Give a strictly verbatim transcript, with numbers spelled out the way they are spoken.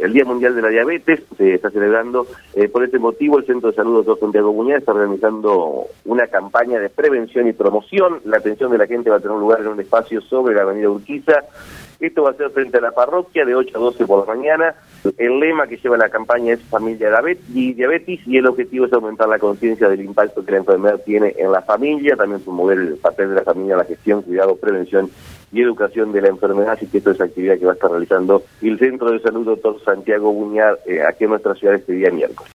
el Día Mundial de la Diabetes, se está celebrando. Eh, por este motivo, el Centro de Salud Doctor Santiago Buñar está organizando una campaña de prevención y promoción. La atención de la gente va a tener lugar en un espacio sobre la avenida Urquiza. Esto va a ser frente a la parroquia de ocho a doce por la mañana. El lema que lleva la campaña es Familia y Diabetes, y el objetivo es aumentar la conciencia del impacto que la enfermedad tiene en la familia, también promover el papel de la familia en la gestión, cuidado, prevención y educación de la enfermedad. Así que esto es actividad que va a estar realizando el Centro de Salud Doctor Santiago Buñar eh, aquí en nuestra ciudad este día miércoles.